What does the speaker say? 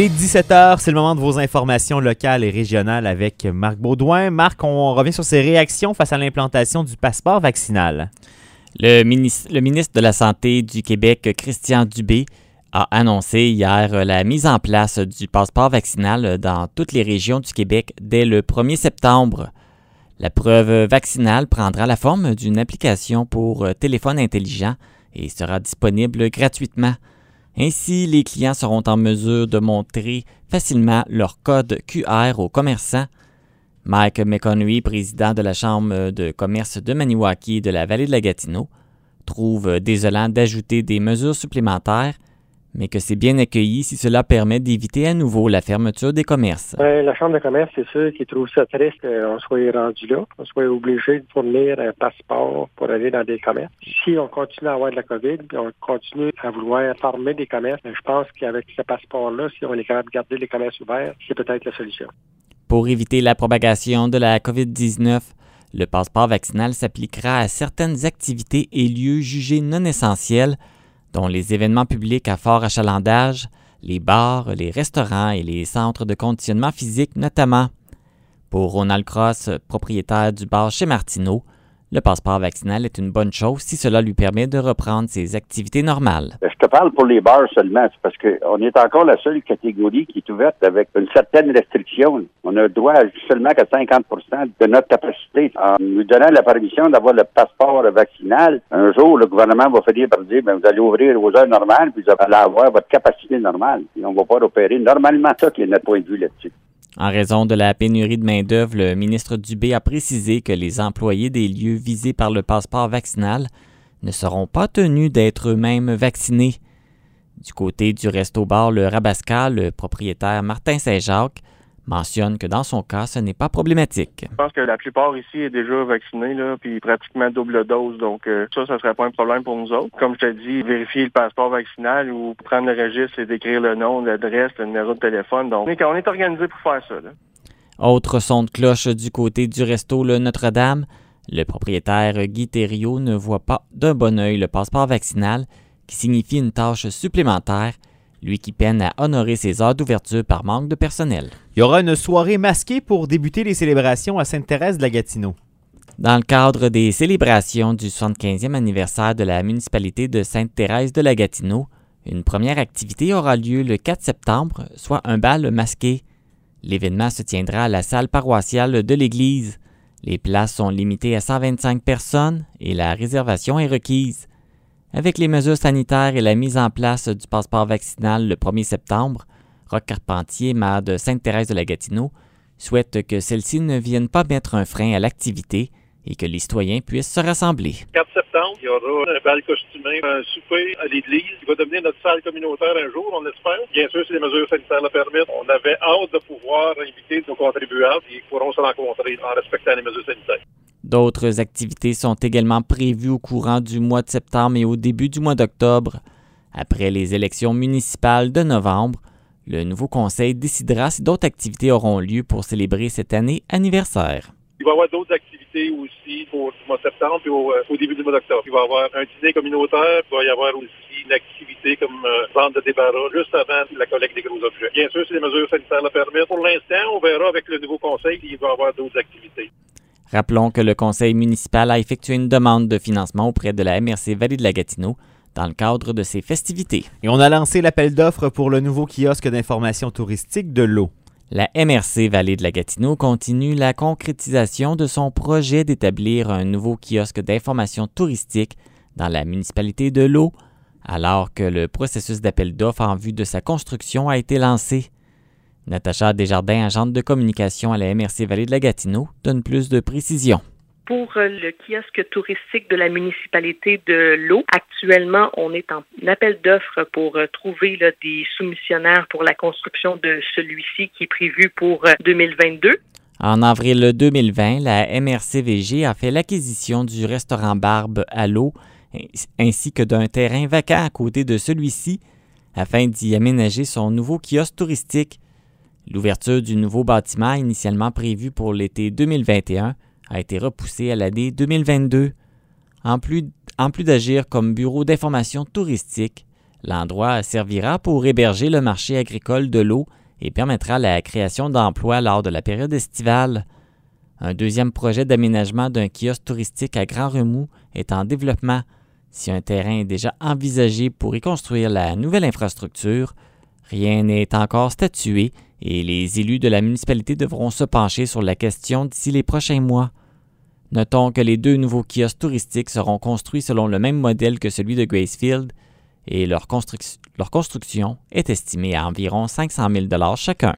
est 17h, c'est le moment de vos informations locales et régionales avec Marc Baudouin. Marc, on revient sur ses réactions face à l'implantation du passeport vaccinal. Le ministre de la Santé du Québec, Christian Dubé, a annoncé hier la mise en place du passeport vaccinal dans toutes les régions du Québec dès le 1er septembre. La preuve vaccinale prendra la forme d'une application pour téléphone intelligent et sera disponible gratuitement. Ainsi, les clients seront en mesure de montrer facilement leur code QR aux commerçants. Mike McConaughey, président de la Chambre de commerce de Maniwaki et de la Vallée de la Gatineau, trouve désolant d'ajouter des mesures supplémentaires, mais que c'est bien accueilli si cela permet d'éviter à nouveau la fermeture des commerces. La Chambre de commerce, c'est sûr qu'ils trouvent ça triste qu'on soit rendu là, qu'on soit obligé de fournir un passeport pour aller dans des commerces. Si on continue à avoir de la COVID, puis on continue à vouloir fermer des commerces, je pense qu'avec ce passeport-là, si on est capable de garder les commerces ouverts, c'est peut-être la solution. Pour éviter la propagation de la COVID-19, le passeport vaccinal s'appliquera à certaines activités et lieux jugés non essentiels, dont les événements publics à fort achalandage, les bars, les restaurants et les centres de conditionnement physique notamment. Pour Ronald Cross, propriétaire du bar chez Martineau, le passeport vaccinal est une bonne chose si cela lui permet de reprendre ses activités normales. Je te parle pour les bars seulement, c'est parce qu'on est encore la seule catégorie qui est ouverte avec une certaine restriction. On a le droit seulement qu'à 50% de notre capacité. En nous donnant la permission d'avoir le passeport vaccinal, un jour, le gouvernement va finir par dire, vous allez ouvrir aux heures normales, puis vous allez avoir votre capacité normale. Et on va pas opérer normalement. Ça qui est notre point de vue là-dessus. En raison de la pénurie de main-d'œuvre, le ministre Dubé a précisé que les employés des lieux visés par le passeport vaccinal ne seront pas tenus d'être eux-mêmes vaccinés. Du côté du resto-bar Le Rabasca, le propriétaire Martin Saint-Jacques mentionne que dans son cas, ce n'est pas problématique. Je pense que la plupart ici est déjà vaccinée, là, puis pratiquement double dose, donc ça serait pas un problème pour nous autres. Comme je te dis, vérifier le passeport vaccinal ou prendre le registre et d'écrire le nom, l'adresse, le numéro de téléphone. Donc, on est organisé pour faire ça, là. Autre son de cloche du côté du resto Le Notre-Dame, le propriétaire Guy Thériault ne voit pas d'un bon œil le passeport vaccinal, qui signifie une tâche supplémentaire, lui qui peine à honorer ses heures d'ouverture par manque de personnel. Il y aura une soirée masquée pour débuter les célébrations à Sainte-Thérèse-de-la-Gatineau. Dans le cadre des célébrations du 75e anniversaire de la municipalité de Sainte-Thérèse-de-la-Gatineau, une première activité aura lieu le 4 septembre, soit un bal masqué. L'événement se tiendra à la salle paroissiale de l'église. Les places sont limitées à 125 personnes et la réservation est requise. Avec les mesures sanitaires et la mise en place du passeport vaccinal le 1er septembre, Roch Carpentier, maire de Sainte-Thérèse-de-la-Gatineau, souhaite que celle-ci ne vienne pas mettre un frein à l'activité et que les citoyens puissent se rassembler. 4 septembre, il y aura un bal costumé, un souper à l'église qui va devenir notre salle communautaire un jour, on espère. Bien sûr, si les mesures sanitaires le permettent, on avait hâte de pouvoir inviter nos contribuables et ils pourront se rencontrer en respectant les mesures sanitaires. D'autres activités sont également prévues au courant du mois de septembre et au début du mois d'octobre. Après les élections municipales de novembre, le nouveau conseil décidera si d'autres activités auront lieu pour célébrer cette année anniversaire. Il va y avoir d'autres activités aussi pour le mois de septembre et au début du mois d'octobre. Il va y avoir un dîner communautaire, il va y avoir aussi une activité comme vente de débarras juste avant la collecte des gros objets. Bien sûr, si les mesures sanitaires le permettent. Pour l'instant, on verra avec le nouveau conseil s'il va y avoir d'autres activités. Rappelons que le conseil municipal a effectué une demande de financement auprès de la MRC Vallée de la Gatineau dans le cadre de ces festivités. Et on a lancé l'appel d'offres pour le nouveau kiosque d'information touristique de l'eau. La MRC Vallée de la Gatineau continue la concrétisation de son projet d'établir un nouveau kiosque d'information touristique dans la municipalité de l'eau, alors que le processus d'appel d'offres en vue de sa construction a été lancé. Natacha Desjardins, agente de communication à la MRC Vallée de la Gatineau, donne plus de précisions. Pour le kiosque touristique de la municipalité de l'eau, actuellement, on est en appel d'offres pour trouver des soumissionnaires pour la construction de celui-ci qui est prévu pour 2022. En avril 2020, la MRCVG a fait l'acquisition du restaurant Barbe à l'eau ainsi que d'un terrain vacant à côté de celui-ci afin d'y aménager son nouveau kiosque touristique. L'ouverture du nouveau bâtiment, initialement prévu pour l'été 2021, a été repoussée à l'année 2022. En plus d'agir comme bureau d'information touristique, L'endroit servira pour héberger le marché agricole de l'eau et permettra la création d'emplois lors de la période estivale. Un deuxième projet d'aménagement d'un kiosque touristique à Grand Remous est en développement. Si un terrain est déjà envisagé pour y construire la nouvelle infrastructure, rien n'est encore statué et les élus de la municipalité devront se pencher sur la question d'ici les prochains mois. Notons que les 2 nouveaux kiosques touristiques seront construits selon le même modèle que celui de Gracefield et leur construction est estimée à environ 500 000 $ chacun.